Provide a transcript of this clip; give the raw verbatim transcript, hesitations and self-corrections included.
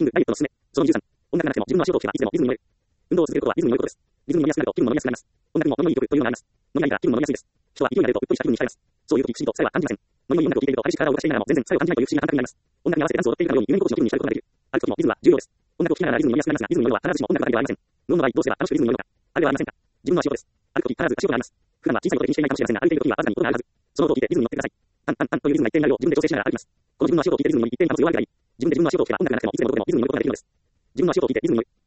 キング、ダイエットのすすめ。そのにじゅうさん、音楽がなくても自分の足音を聞けばいつでもリズムに乗れる。運動を続けることはリズムに乗ることです。リズムに乗りやすくなると気分も乗りやすくなります。音楽にもノリノリいい曲というのがあります。ノリがいいから気分も乗りやすいです。人は勢いが出るとうっとりした気分に浸れます。そういう時不思議と作用は感じません。ノリのいい音楽を聴いていると激しく体を動かしていながらも全然作用を感じないという不思議な感覚になります。音楽に合わせてダンスを踊っているかのように夢見心地の気分に浸ることができる。歩く時もリズムは重要です。音楽を聴きながらリズムに乗りやすくなりますが、リズムに乗るのは必ずしも音楽だけではありません。無音の場合どうすれば楽しくリズムに乗るのか。あれではありませんか。自分の足音です。歩く時必ず足音があります。普段は小さいことで気にしていないかもしれませんが、歩いている時にはわずかに音があるはず。その音を聞いてリズムに乗ってください。タンタンタンというリズムが一定になるよう自分で調整しながら歩きます。この自分の足音を聞いてリズムに乗り一定に保つ弱いがいい。自分で自分の足音を聞けば音楽がなくてもいつでもどこでもリズムに乗ることができるのです。自分の足音を聞いてリズムに乗り